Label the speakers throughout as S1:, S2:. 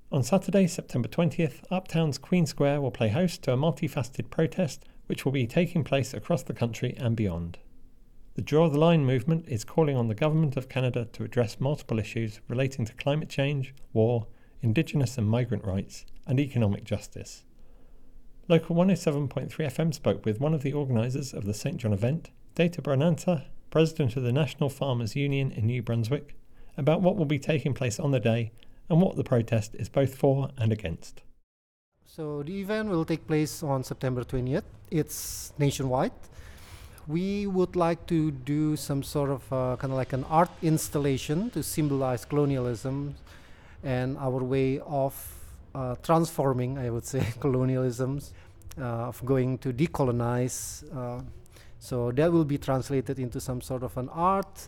S1: On Saturday, September 20th, Uptown's Queen Square will play host to a multifaceted protest which will be taking place across the country and beyond. The Draw the Line movement is calling on the Government of Canada to address multiple issues relating to climate change, war, Indigenous and migrant rights, and economic justice. Local 107.3 FM spoke with one of the organisers of the St. John event, Data Brananta, President of the National Farmers Union in New Brunswick, about what will be taking place on the day and what the protest is both for and against.
S2: So the event will take place on September 20th. It's nationwide. We would like to do some sort of kind of like an art installation to symbolize colonialism and our way of transforming, I would say, colonialisms, of going to decolonize. So that will be translated into some sort of an art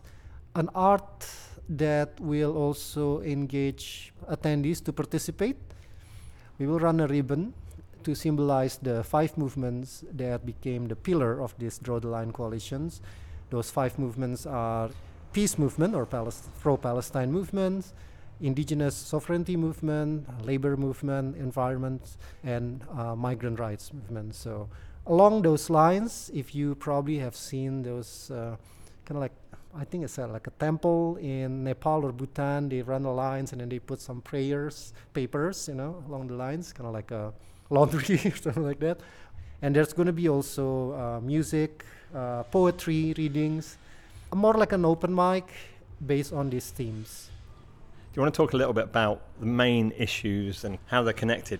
S2: that will also engage attendees to participate. We will run a ribbon to symbolize the 5 movements that became the pillar of this Draw the Line coalitions. Those 5 movements are peace movement or pro-Palestine movement, indigenous sovereignty movement, labor movement, environment, and migrant rights movement. So along those lines, if you probably have seen those kind of like, I think it's like a temple in Nepal or Bhutan, they run the lines and then they put some papers, along the lines, kind of like a laundry or something like that. And there's going to be also music, poetry, readings, more like an open mic based on these themes.
S1: Do you want to talk a little bit about the main issues and how they're connected?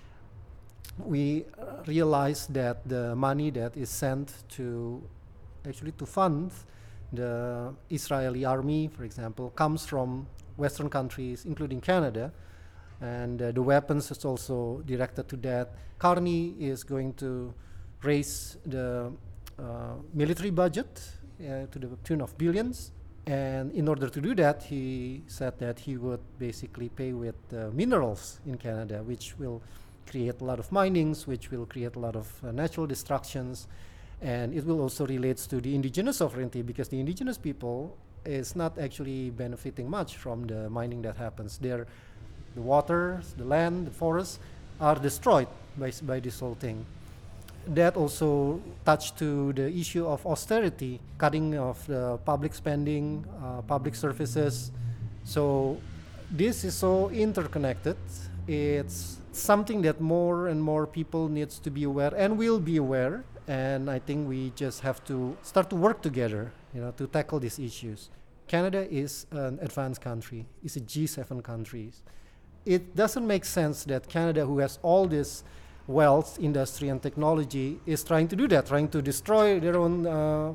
S2: We realize that the money that is sent to fund the Israeli army, for example, comes from Western countries, including Canada, and the weapons is also directed to that. Carney is going to raise the military budget to the tune of billions. And in order to do that, he said that he would basically pay with minerals in Canada, which will create a lot of minings, which will create a lot of natural destructions. And it will also relate to the indigenous sovereignty, because the indigenous people is not actually benefiting much from the mining that happens there. The water, the land, the forests are destroyed by this whole thing. That also touched to the issue of austerity, cutting of the public spending, public services. So this is so interconnected. It's something that more and more people needs to be aware and will be aware. And I think we just have to start to work together, to tackle these issues. Canada is an advanced country. It's a G7 countries. It doesn't make sense that Canada, who has all this wealth, industry, and technology, is trying to do that, trying to destroy their own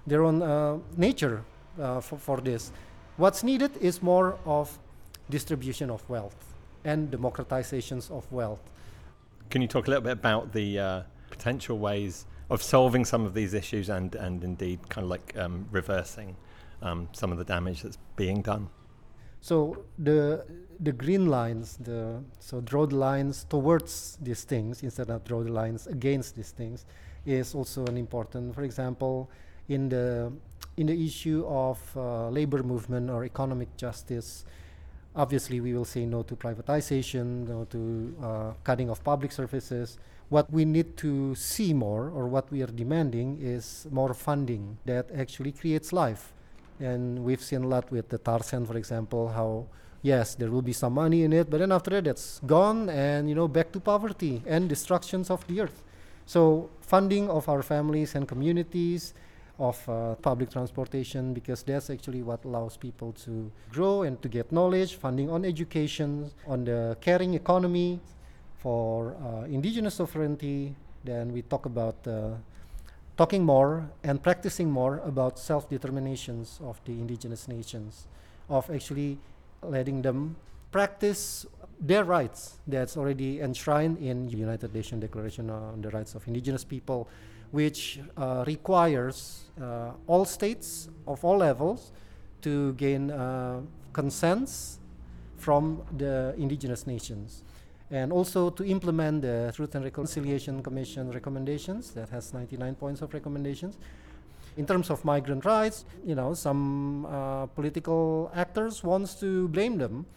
S2: nature for this. What's needed is more of distribution of wealth and democratizations of wealth.
S1: Can you talk a little bit about the potential ways of solving some of these issues and indeed kind of like reversing some of the damage that's being done?
S2: So the green lines, so draw the lines towards these things instead of draw the lines against these things, is also an important. For example, in the issue of labor movement or economic justice, obviously we will say no to privatization, no to cutting of public services. What we need to see more, or what we are demanding, is more funding that actually creates life. And we've seen a lot with the tar sand, for example, how, yes, there will be some money in it, but then after that, it's gone and, back to poverty and destructions of the earth. So funding of our families and communities, of public transportation, because that's actually what allows people to grow and to get knowledge, funding on education, on the caring economy, for indigenous sovereignty. Then we talk about talking more and practicing more about self-determinations of the indigenous nations, of actually letting them practice their rights that's already enshrined in the United Nations Declaration on the Rights of Indigenous People, which requires all states of all levels to gain consents from the indigenous nations, and also to implement the Truth and Reconciliation Commission recommendations that has 99 points of recommendations. In terms of migrant rights, some political actors wants to blame them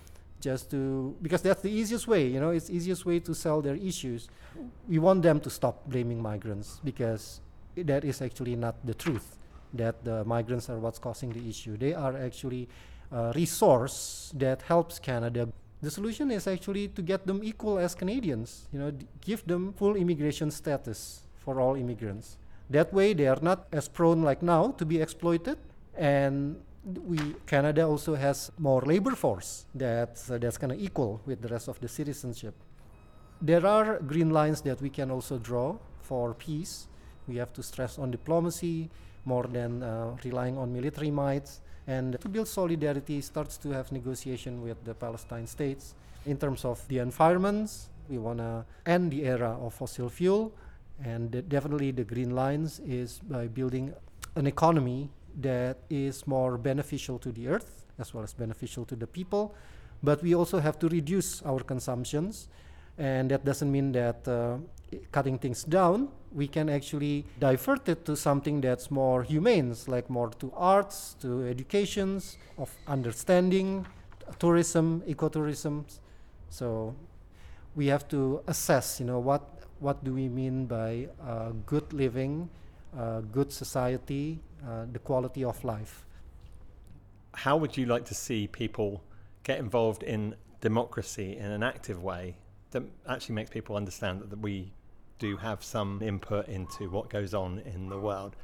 S2: because that's the easiest way, it's the easiest way to sell their issues. We want them to stop blaming migrants, because that is actually not the truth, that the migrants are what's causing the issue. They are actually a resource that helps Canada. The solution is actually to get them equal as Canadians, give them full immigration status for all immigrants. That way they are not as prone like now to be exploited, and Canada also has more labor force that's kind of equal with the rest of the citizenship. There are green lines that we can also draw for peace. We have to stress on diplomacy more than relying on military might. And to build solidarity starts to have negotiation with the Palestine states. In terms of the environment, we want to end the era of fossil fuel. And definitely the green lines is by building an economy that is more beneficial to the earth as well as beneficial to the people. But we also have to reduce our consumptions, and that doesn't mean that cutting things down. We can actually divert it to something that's more humane, like more to arts, to educations, of understanding, tourism, ecotourism. So we have to assess, what do we mean by good living, good society, the quality of life.
S1: How would you like to see people get involved in democracy in an active way that actually makes people understand that we do have some input into what goes on in the world?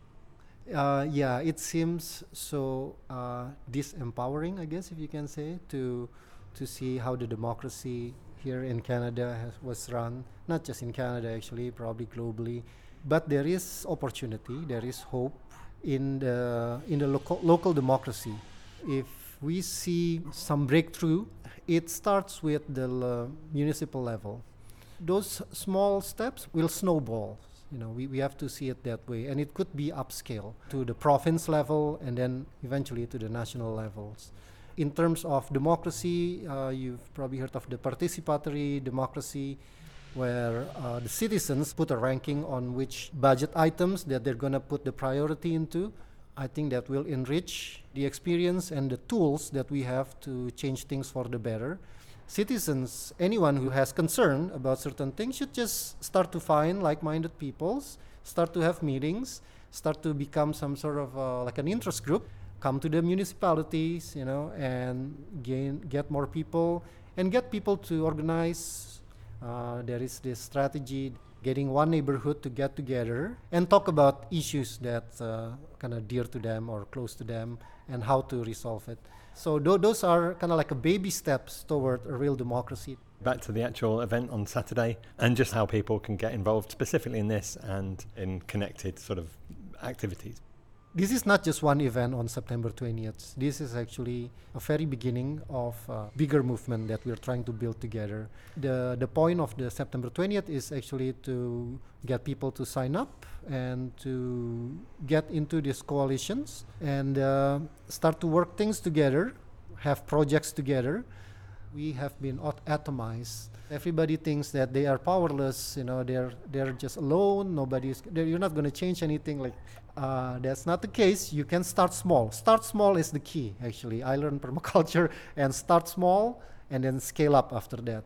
S2: It seems so disempowering, I guess, if you can say, to see how the democracy here in Canada was run, not just in Canada actually, probably globally. But there is opportunity, there is hope in the local democracy. If we see some breakthrough, it starts with the municipal level. Those small steps will snowball. We have to see it that way, and it could be upscale to the province level and then eventually to the national levels. In terms of democracy, you've probably heard of the participatory democracy, where the citizens put a ranking on which budget items that they're going to put the priority into. I think that will enrich the experience and the tools that we have to change things for the better. Citizens, anyone who has concern about certain things, should just start to find like-minded peoples, start to have meetings, start to become some sort of like an interest group, come to the municipalities, and get more people and get people to organize. There is this strategy, getting one neighborhood to get together and talk about issues that kind of dear to them or close to them and how to resolve it. So those are kind of like a baby steps toward a real democracy.
S1: Back to the actual event on Saturday and just how people can get involved specifically in this and in connected sort of activities.
S2: This is not just one event on September 20th. This is actually a very beginning of a bigger movement that we're trying to build together. The point of the September 20th is actually to get people to sign up and to get into these coalitions and start to work things together, have projects together. We have been atomized. Everybody thinks that they are powerless. They're just alone. You're not going to change anything. That's not the case. You can start small. Start small is the key. Actually, I learned permaculture, and start small and then scale up after that.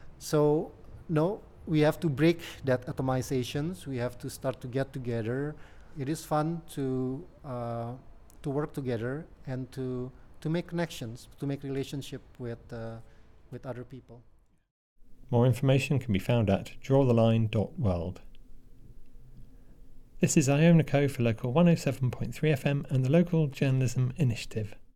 S2: So we have to break that atomizations. We have to start to get together. It is fun to work together and to make connections, to make relationship with other people.
S1: More information can be found at drawtheline.world. This is Iona Co for Local 107.3 FM and the Local Journalism Initiative.